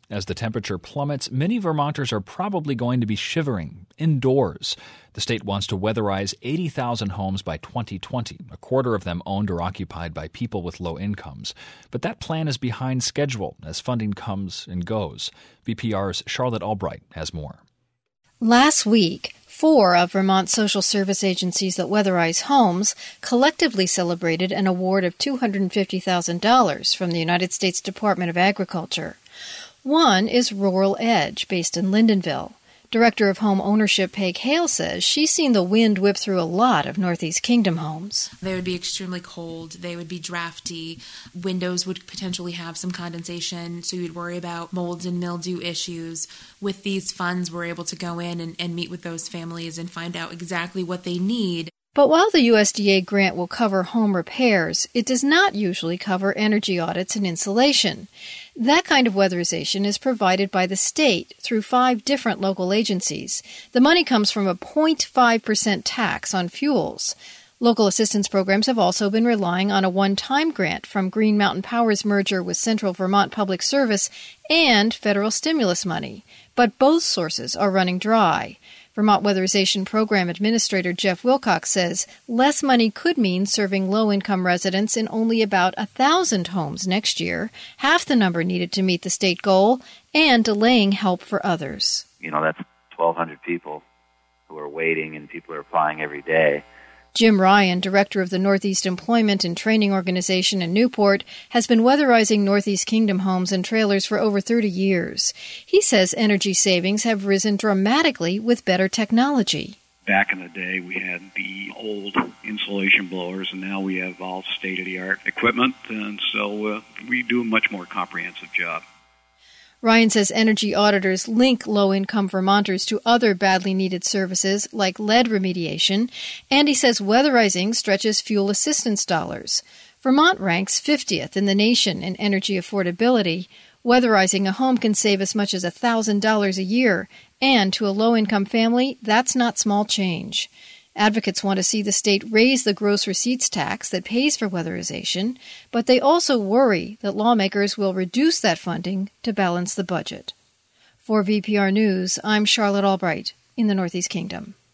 As the temperature plummets, many Vermonters are probably going to be shivering indoors. The state wants to weatherize 80,000 homes by 2020, a quarter of them owned or occupied by people with low incomes. But that plan is behind schedule as funding comes and goes. VPR's Charlotte Albright has more. Last week, 4 of Vermont's social service agencies that weatherize homes collectively celebrated an award of $250,000 from the United States Department of Agriculture. One is Rural Edge, based in Lyndonville. Director of Home Ownership Peg Hale says she's seen the wind whip through a lot of Northeast Kingdom homes. They would be extremely cold. They would be drafty. Windows would potentially have some condensation, so you'd worry about mold and mildew issues. With these funds, we're able to go in and meet with those families and find out exactly what they need. But while the USDA grant will cover home repairs, it does not usually cover energy audits and insulation. That kind of weatherization is provided by the state through 5 different local agencies. The money comes from a 0.5% tax on fuels. Local assistance programs have also been relying on a one-time grant from Green Mountain Power's merger with Central Vermont Public Service and federal stimulus money. But both sources are running dry. Vermont Weatherization Program Administrator Jeff Wilcox says less money could mean serving low-income residents in only about 1,000 homes next year, half the number needed to meet the state goal, and delaying help for others. That's 1,200 people who are waiting, and people are applying every day. Jim Ryan, director of the Northeast Employment and Training Organization in Newport, has been weatherizing Northeast Kingdom homes and trailers for over 30 years. He says energy savings have risen dramatically with better technology. Back in the day, we had the old insulation blowers, and now we have all state-of-the-art equipment, and so we do a much more comprehensive job. Ryan says energy auditors link low-income Vermonters to other badly needed services like lead remediation, and he says weatherizing stretches fuel assistance dollars. Vermont ranks 50th in the nation in energy affordability. Weatherizing a home can save as much as $1,000 a year, and to a low-income family, that's not small change. Advocates want to see the state raise the gross receipts tax that pays for weatherization, but they also worry that lawmakers will reduce that funding to balance the budget. For VPR News, I'm Charlotte Albright in the Northeast Kingdom.